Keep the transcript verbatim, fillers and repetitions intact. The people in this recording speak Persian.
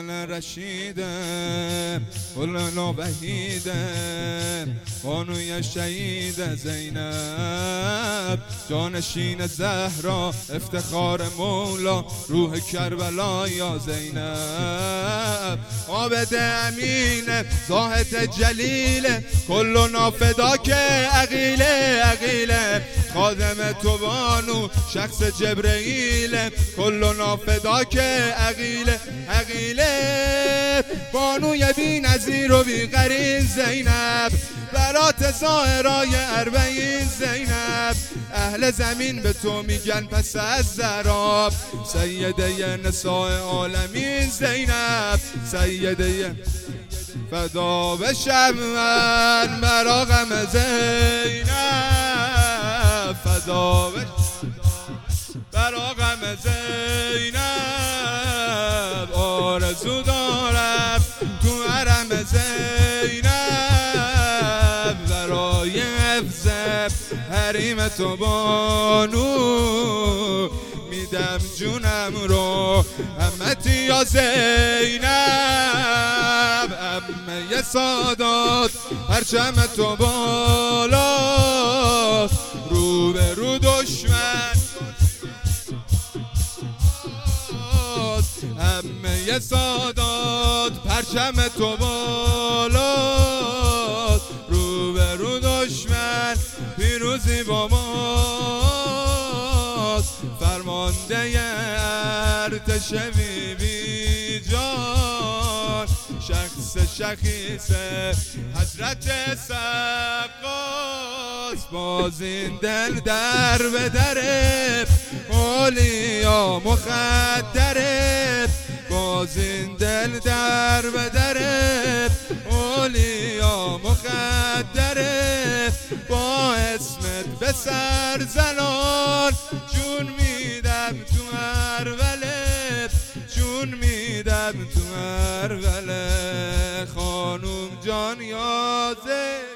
رشیده گل نوبهیده بانوی شهید زینب جانشین زهرا افتخار مولا روح کربلا یا زینب عابد امین زاهد جلیل کل نافدا که عقیله عقیله خادم تو بانو شخص جبرئیل کل نافدا که عقیله عقیله بانوی بی نظیر و بی قرین زینب برات ظاهرای اربعین زینب اهل زمین به تو میگن پس از زراب سیده نساء عالمین زینب سیده فدا بشم من برا غم زینب فدا بشم برا غم زینب آرزو دارم تو حرم زینب برای حفظ حریم تو بانو میدم جونم رو همتی یا زینب امه سادات پرچم تو بالا رو به رو دشمن همه سادات پرچم تو بالا رو به رو دشمن پیروزی با ماست فرمانده ارتش بیبی جان شخص شخیص حضرت سقاس باز این دل در به در اولیا مخدره باز این دل در به در اولیا مخدره با اسمت به سر زنان جون میدم تو هر وله جون میدم تو هر وله خانوم جان یازه